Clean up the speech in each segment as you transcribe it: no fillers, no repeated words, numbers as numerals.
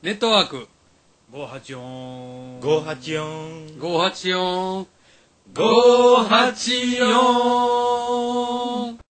ネットワーク584 584 584 584。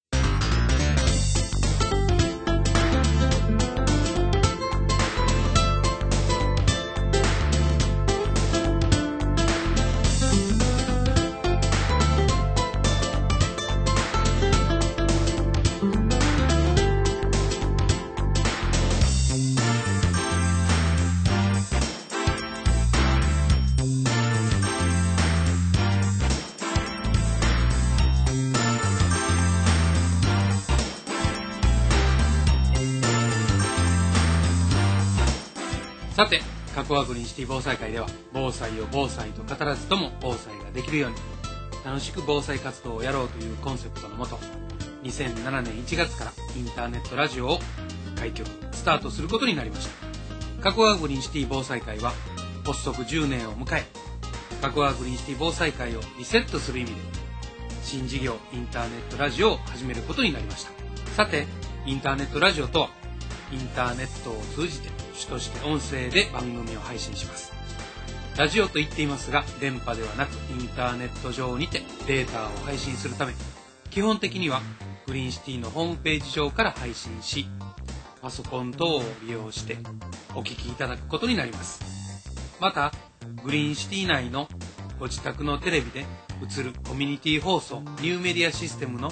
さて、加古川グリーンシティ防災会では、防災を防災と語らずとも防災ができるように楽しく防災活動をやろうというコンセプトのもと、2007年1月からインターネットラジオを開局スタートすることになりました。加古川グリーンシティ防災会は発足10年を迎え、加古川グリーンシティ防災会をリセットする意味で新事業インターネットラジオを始めることになりました。さて、インターネットラジオとは、インターネットを通じて主として音声で番組を配信します。ラジオと言っていますが、電波ではなくインターネット上にてデータを配信するため、基本的にはグリーンシティのホームページ上から配信し、パソコン等を利用してお聞きいただくことになります。また、グリーンシティ内のご自宅のテレビで映るコミュニティ放送ニューメディアシステムの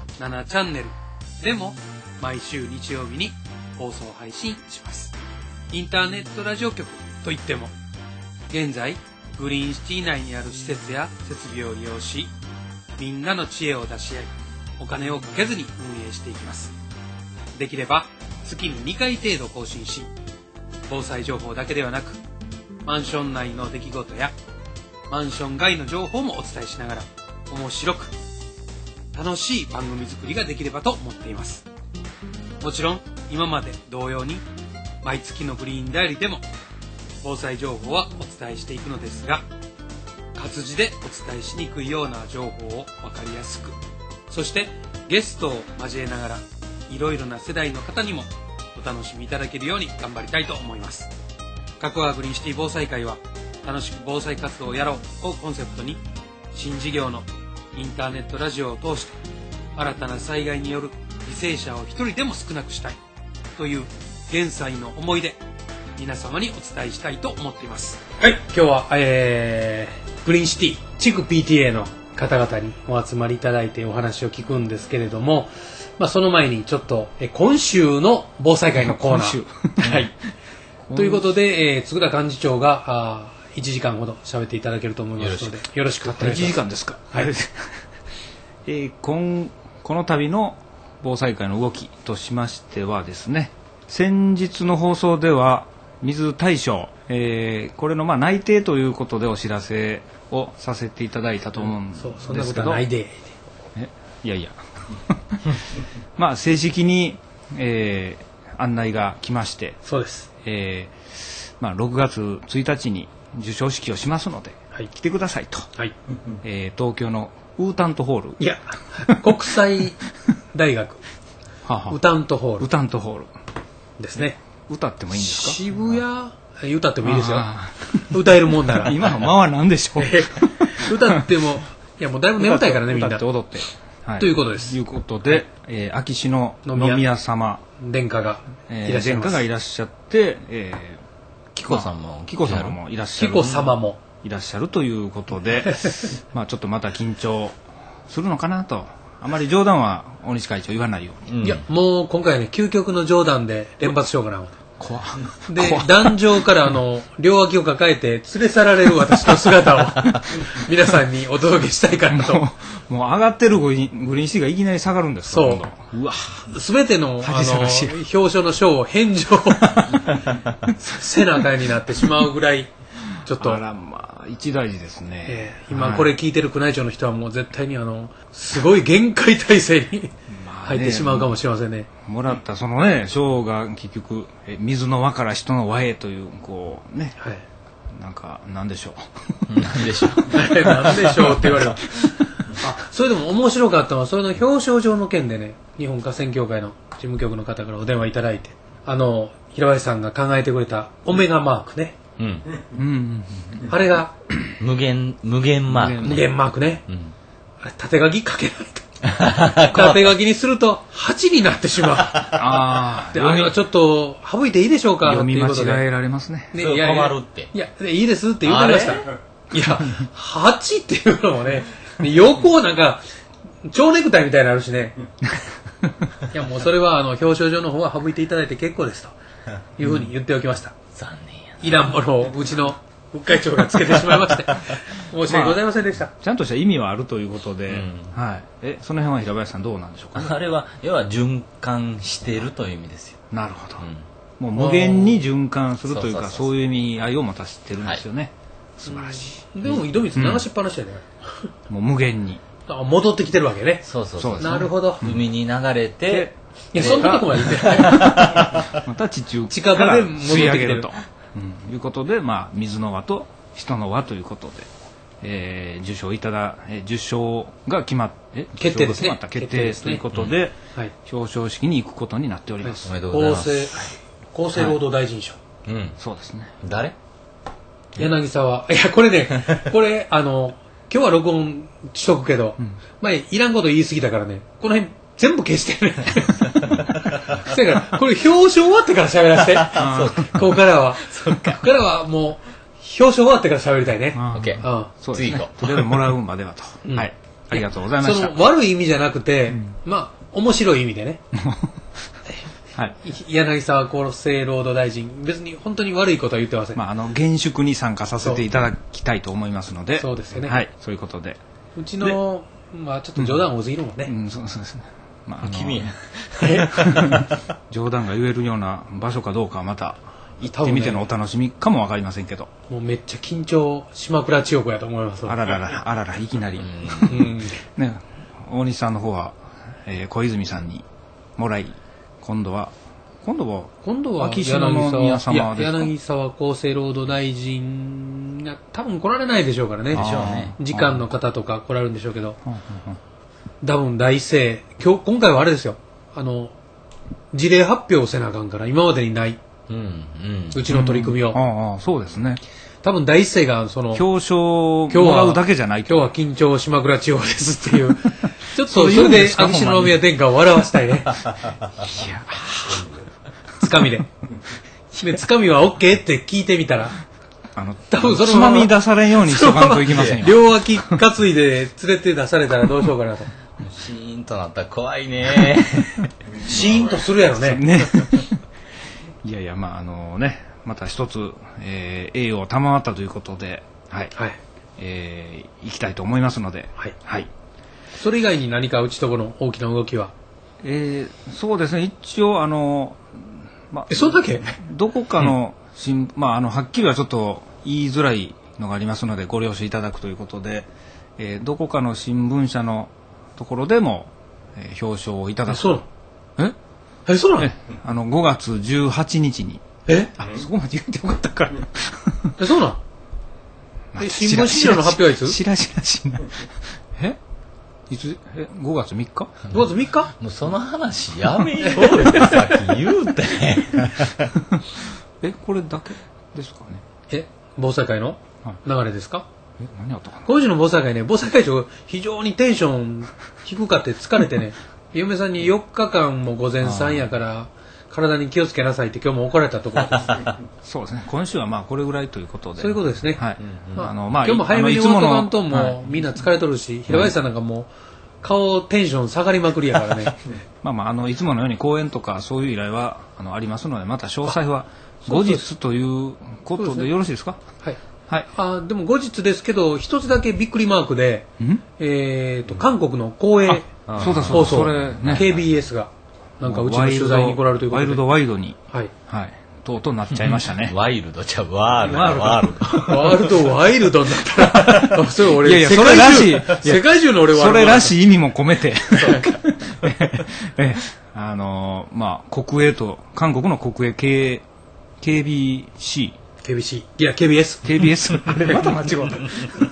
7チャンネルでも毎週日曜日に放送配信します。インターネットラジオ局といっても、現在グリーンシティ内にある施設や設備を利用し、みんなの知恵を出し合い、お金をかけずに運営していきます。できれば月に2回程度更新し、防災情報だけではなく、マンション内の出来事やマンション外の情報もお伝えしながら、面白く楽しい番組作りができればと思っています。もちろん今まで同様に毎月のグリーンダイアリーでも防災情報はお伝えしていくのですが、活字でお伝えしにくいような情報を分かりやすく、そしてゲストを交えながらいろいろな世代の方にもお楽しみいただけるように頑張りたいと思います。加古川グリーンシティ防災会は、楽しく防災活動をやろうをコンセプトに、新事業のインターネットラジオを通して新たな災害による犠牲者を一人でも少なくしたいという現在の思いで皆様にお伝えしたいと思っています。はい、今日は、グリーンシティ地区 PTA の方々にお集まりいただいてお話を聞くんですけれども、その前にちょっと今週の防災会のコーナーはいということで、嗣田幹事長が1時間ほど喋っていただけると思いますので、よろしくお願いします。 1時間ですか。 はい。 この度の防災会の動きとしましてはですね、先日の放送では水大賞、これの内定ということでお知らせをさせていただいたと思うんですけど、 そんなことはないで。 いやいや正式に、案内が来まして、 そうです。 6月1日に授賞式をしますので、はい、来てくださいと、はい、東京のウータントホール、 いや国際大学ウタントホールですね。 歌ってもいいんですか？ 渋谷歌ってもいいですよ。歌えるもんなら。 今の間は何でしょう？ 歌っても、いやもうだいぶ眠たいからね、みんな。 歌って踊って、 はい、ということです。 ということで、秋篠宮様殿下がいらっしゃいます。 殿下がいらっしゃって、 紀子さんもいらっしゃる。 紀子様もいらっしゃるということで、ちょっとまた緊張するのかなと。あまり冗談は大西会長言わないように。 いや、もう今回はね、究極の冗談で連発しようかな。 怖で、壇上から両脇を抱えて連れ去られる私の姿を皆さんにお届けしたいかなと。 もう上がってるグリーンシティがいきなり下がるんですか？ そう。うわ。すべての表彰の賞を返上せなあかんになってしまうぐらい、ちょっと。 あら、一大事ですね。 今これ聞いてる宮内庁の人はもう絶対にすごい限界体制に入ってしまうかもしれませんね。 もらったそのね、賞が結局水の輪から人の輪へというこうね、はい、なんでしょうなんでしょうなんでしょうって言われる。それでも面白かったのは、それの表彰状の件でね、日本河川協会の事務局の方からお電話いただいて、 平林さんが考えてくれたオメガマークね。あれが、 無限マークね。 無限マークね。あれ縦書き書けないと。縦書きにすると8になってしまう。で、ちょっと省いていいでしょうか。 読み間違えられますね。 困るって。 いや、いいですって言ってました。いや、8っていうのもね、横なんか、蝶ネクタイみたいになるしね。いや、もうそれは表彰状の方は省いていただいて結構ですというふうに言っておきました。 残念やいらんものをうちの副会長がつけてしまいまして申し訳ございませんでした。 ちゃんとした意味はあるということで、はい。その辺は平林さんどうなんでしょうかね。 あれは要は循環しているという意味ですよ。 なるほど。もう無限に循環するというか、そういう意味合いを持たせてるんですよね。素晴らしい。 でも井戸水流しっぱなしやね。 もう無限に戻ってきてるわけね。 そうなるほど。 海に流れて、 いや、そんなとこまで言ってない。 また地中近場で戻ってきてるということで、水の輪と人の輪ということで、受賞が決まって決定ですね。 決定ということで、表彰式に行くことになっております。 おめでとうございます。 厚生労働大臣賞。 そうですね。 誰？ 柳沢。いや、これね、今日は録音しとくけど、前いらんこと言い過ぎたからね、この辺全部消してるね。そやから、これ表彰終わってから喋らせて。ここからはもう、表彰終わってから喋りたいね。 オッケー。 次行こう。とりあえずもらうまではと。はい。ありがとうございました。 その悪い意味じゃなくて、面白い意味でね。 はい、 柳沢厚生労働大臣、別に本当に悪いことは言ってません。 厳粛に参加させていただきたいと思いますので、 そうですよね。 はい、そういうことで。 うちの、ちょっと冗談多すぎるもんね。 そうですね。 君冗談が言えるような場所かどうかはまた行ってみてのお楽しみかもわかりませんけど。 もうめっちゃ緊張、島倉千代子やと思います。 あらら、いきなり。ね、大西さんの方は、小泉さんにもらい、今度は秋篠宮様ですか。 柳沢厚生労働大臣が多分来られないでしょうからね。時間の方とか来られるんでしょうけど、多分大生今回はあれですよ。事例発表せなあかんから今までにない、うちの取り組みを。 そうですね。 多分大生がその表彰もらうだけじゃない。 今日は緊張島倉千代ですっていう。ちょっとそれで秋篠宮殿下を笑わせたいね。つかみで。つかみは OK って聞いてみたら、 多分つまみ出されんようにしとかんといけませんよ。 両脇担いで連れて出されたらどうしようかなと。 シーンとなったら怖いね。 シーンとするやろね。 いやまた一つ、栄誉を賜ったということで、行きたいと思いますので、 それ以外に何かうちとこの大きな動きは？ そうですね。一応そんだけ？ どこかのはっきりはちょっと言いづらいのがありますのでご了承いただくということで、どこかの新聞社のところでも、表彰をいただく。 そうなの？そうなの？5月18日に。そこまで言ってよかったから。 そうなん？新聞資料の発表はいつ？ しらしいな。いつ？5月3日？ 5月3日？ もうその話やめようってさっき言うて。 これだけですかね。 防災会の流れですか？ 何あったかな。 今週の防災会ね、防災会長非常にテンション低かって疲れてね、嫁さんに4日間も午前3やから体に気をつけなさいって今日も怒られたところです。 そうですね。今週はこれぐらいということで。 そういうことですね。 はい。 今日も早めに終わっとかんともみんな疲れとるし、平林さんなんかもう顔テンション下がりまくりやからね。 いつものように講演とかそういう依頼はありますので、また詳細は後日ということでよろしいですか？ はい。でも後日ですけど、一つだけびっくりマークで、韓国の公営放送、KBS がなんかうちの取材に来られるということで、 ワイドに、とうとうなっちゃいましたね。 ワイルドちゃうワールド。 ワイルドになったら、それ俺、 それらしい。 世界中の俺はそれらしい意味も込めて。国営と、韓国の国営KBC。 いや、KBS。 あれ、また間違った。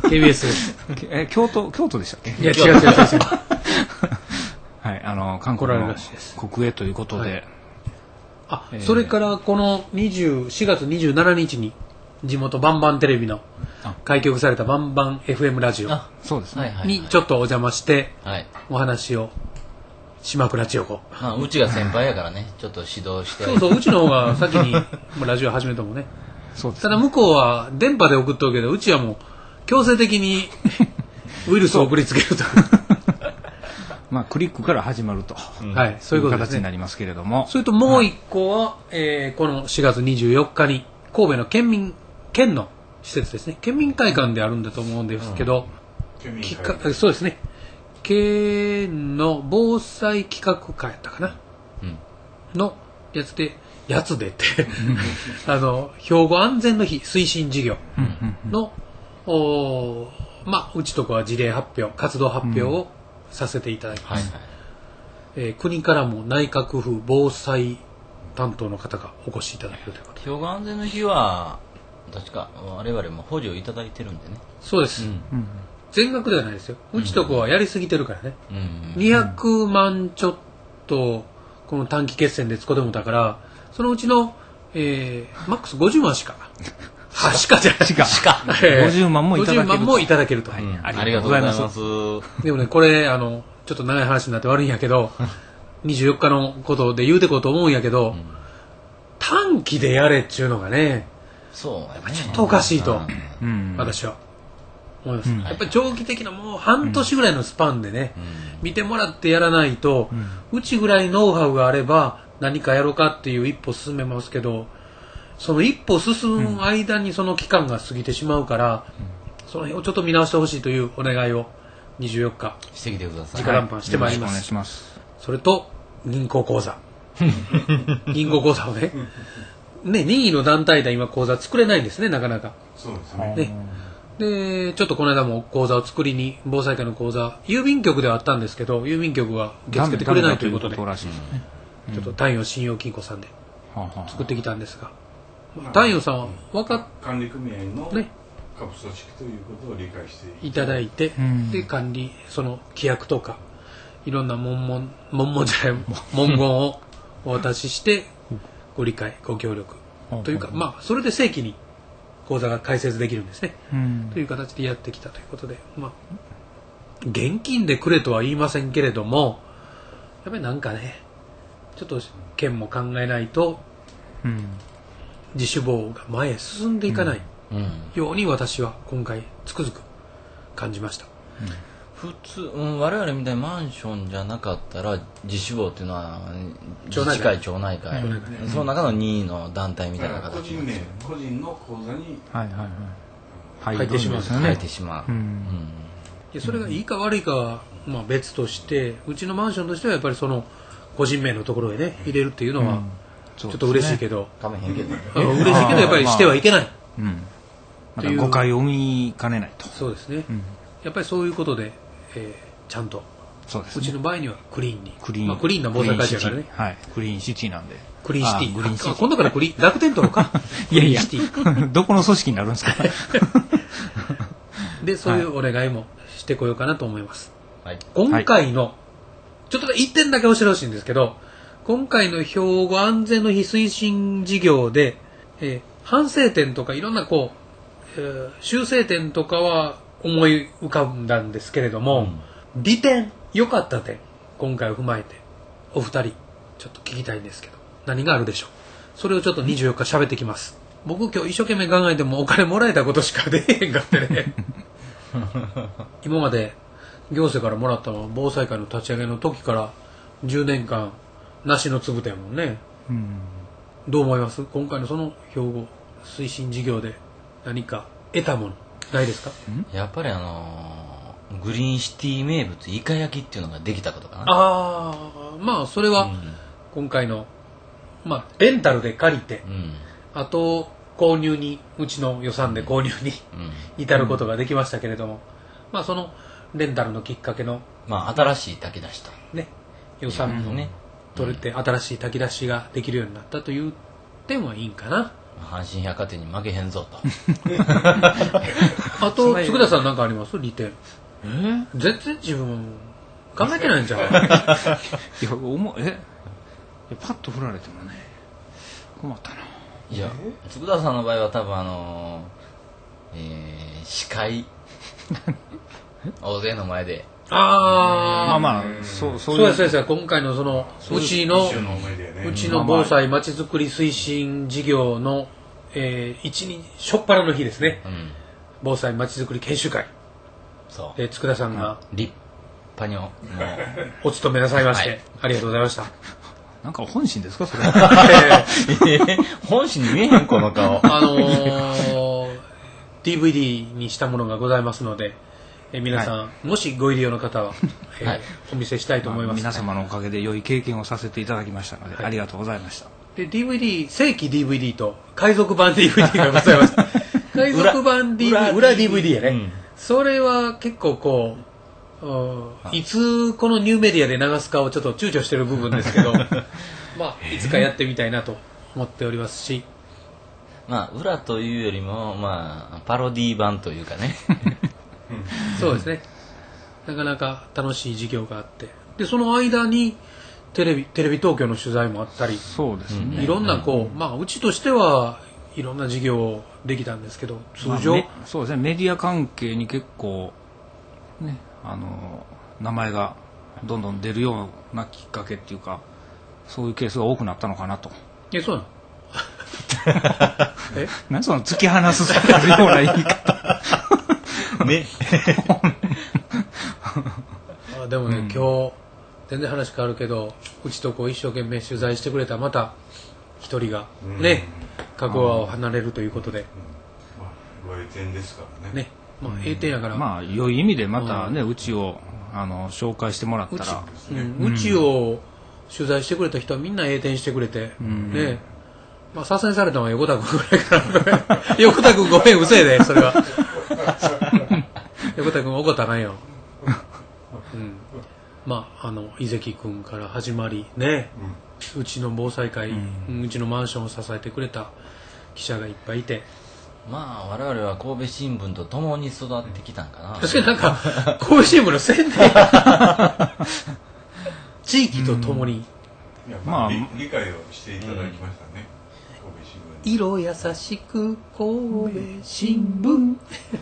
KBS です。 京都でしたっけ？ いや、違う。 はい、韓国の国営ということで、 それからこの4月27日に地元バンバンテレビの開局されたバンバン FM ラジオそうですね。 にちょっとお邪魔してはい。 お話を島倉千代子。 まあ、うちが先輩やからね、ちょっと指導して。 そうそう、うちの方が先にもうラジオ始めたもんね。 そうですただ向こうは電波で送っとるけど、うちはもう強制的にウイルスを送りつけると。 まあ、クリックから始まると。 はい、そういうことですね。 形になりますけれども。 それともう一個は、この4月24日に神戸の県の施設ですね。県民会館であるんだと思うんですけど、そうですね。県の防災企画会やったかな、のやつでって兵庫安全の日推進事業の、まあうちとこは事例発表活動発表をさせていただきます、国からも内閣府防災担当の方がお越しいただけるということで、 兵庫安全の日は確か我々も補助をいただいてるんでね。 そうです、全額ではないですよ。うちとこはやりすぎてるからね、200万ちょっとこの短期決戦で使ってもだから、そのうちの、マックス50万しかしかじゃない 50万もいただけると。 50万もいただけると、 ありがとうございます。 でもね、これちょっと長い話になって悪いんやけど24日のことで言うてこうと思うんやけど、短期でやれっちゅうのがね、 そうやね、 ちょっとおかしいと、私は思います、やっぱり長期的なもう半年ぐらいのスパンでね、見てもらってやらないと、うちぐらいノウハウがあれば何かやろうかっていう一歩進めますけど、その一歩進む間にその期間が過ぎてしまうから、その辺をちょっと見直してほしいというお願いを24日してきてください。 直談判してまいります、 お願いします。 それと銀行口座銀行口座をね任意の団体で今口座作れないんですね、なかなか。 そうですね。 でちょっとこの間も口座を作りに、防災会の口座郵便局ではあったんですけど、郵便局が受け付けてくれないということで、ちょっと太陽信用金庫さんで作ってきたんですが、太陽さんは管理組合のね下部組織ということを理解していただいて、で管理その規約とかいろんな文言をお渡ししてご理解ご協力というか、まあそれで正規に口座が開設できるんですね、という形でやってきたということで、まあ現金でくれとは言いませんけれども、やっぱりなんかねちょっと県も考えないと、自主防が前へ進んでいかないように私は今回つくづく感じました。 普通、我々みたいにマンションじゃなかったら自主防っていうのは自治会町内会、その中の任意の団体みたいな形で個人の口座に入ってしまう、 入ってしまう、 それがいいか悪いかはまあ別として、うちのマンションとしてはやっぱりその個人名のところへね入れるっていうのはちょっと嬉しいけど、 かめへんけどね、 嬉しいけどやっぱりしてはいけない、 また誤解を生みかねないと。 そうですね、やっぱりそういうことで、ちゃんとうちの場合にはクリーンに、クリーンな防災会社からね、 クリーンシティなんで、 クリーンシティ、今度から楽天取ろうかいやどこの組織になるんですかでそういうお願いもしてこようかなと思います、今回のちょっと1点だけ教えてほしいんですけど、今回の兵庫安全の日推進事業で、反省点とかいろんな修正点とかは思い浮かんだんですけれども、利点良かった点今回を踏まえてお二人ちょっと聞きたいんですけど、何があるでしょう。それをちょっと24日喋ってきます。僕今日一生懸命考えてもお金もらえたことしか出へんかってね今まで行政からもらったのは防災会の立ち上げの時から10年間梨のつぶてやもんね、どう思います？今回のその兵庫推進事業で何か得たものないですか？ やっぱりグリーンシティ名物イカ焼きっていうのができたことかな。 まあそれは今回の、レンタルで借りて、あと購入にうちの予算で購入に、至ることができましたけれども、そのレンタルのきっかけの新しい炊き出しとね、予算も取れて新しい炊き出しができるようになったという点はいいんかな。 阪神百貨店に負けへんぞとあと佃田さん何かあります？利点。全然自分考えてないんじゃない？ パッと振られてもね、 困ったな。 いや佃田さんの場合は多分司会大勢の前でああ、 まあそうそうですそうです。今回のそのうちの一緒の思い出やね。 うちの防災まちづくり推進事業の初っ端の日ですね。 うん防災まちづくり研修会そうで佃さんが立派にもお務めなさいまして、 はいありがとうございました。 なんか本心ですかそれ。 本心に見えへんこの顔 DVD にしたものがございますので、皆さん、もしご入り用の方は、 はいお見せしたいと思います。 皆様のおかげで良い経験をさせていただきましたので、ありがとうございました。 で DVD 正規 DVD と海賊版 DVD がございました海賊版 DVD 裏 DVD やね、 うん、 それは結構こういつこのニューメディアで流すかをちょっと躊躇してる部分ですけどまあいつかやってみたいなと思っておりますし、 まあ裏というよりもまあパロディ版というかねそうですね、なかなか楽しい事業があって、でその間にテレビ東京の取材もあったり、 そうですね。 いろんなこう、まあうちとしてはいろんな事業できたんですけど、通常、 そうですね、メディア関係に結構ね、名前がどんどん出るようなきっかけっていうか、そういうケースが多くなったのかなと。 そうなの何その突き放すような言い方ねでもね、今日全然話変わるけど、うちとこう一生懸命取材してくれたまた一人がね、加古川を離れるということで、 まあご栄転ですからね。 ね、まあ栄転やから、 まあ良い意味でまたね、うちを紹介してもらったら、 うちを取材してくれた人はみんな栄転してくれて、ね、まあ左遷されたのは横田君ぐらいから横田君ごめんうせえでそれは横田君怒ったらあかんよ、まあ井関君から始まりね、うちの防災会、うちのマンションを支えてくれた記者がいっぱいいて、 まあ我々は神戸新聞と共に育ってきたんかな。 確かになんか神戸新聞の宣伝地域と共に、 いやまあ理解をしていただきましたね。神戸新聞に。 色優しく神戸新聞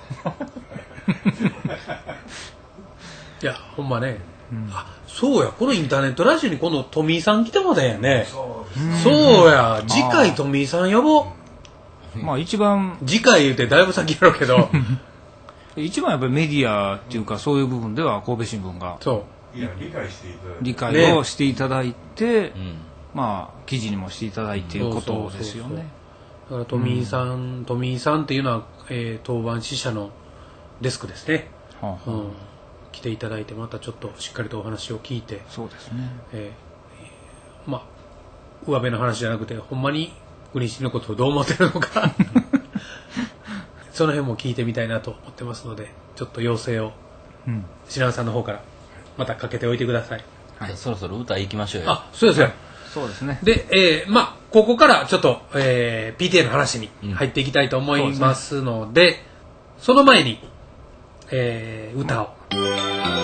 いやほんまね、あそうや、このインターネットラジオに今度富井さん来てもらったんやね。そうや、次回富井さん呼ぼう。 まあ一番次回言うてだいぶ先やろうけど一番やっぱりメディアっていうかそういう部分では神戸新聞がそういや理解していただいて、 理解をしていただいて、 うんまあ記事にもしていただいていることですよね。 だから富井さんっていうのは、当番支社のデスクですね、 はあはあ来ていただいてまたちょっとしっかりとお話を聞いて、 そうですね。 まあ上辺の話じゃなくてほんまにグリーンシティのことをどう思ってるのかその辺も聞いてみたいなと思ってますので、ちょっと要請を白根さんの方からまたかけておいてください。 じゃあそろそろ歌行きましょうよ。 あ、そうですよ。 そうですね。 で、まあここからちょっと、PTA の話に入っていきたいと思いますので、その前に、歌を。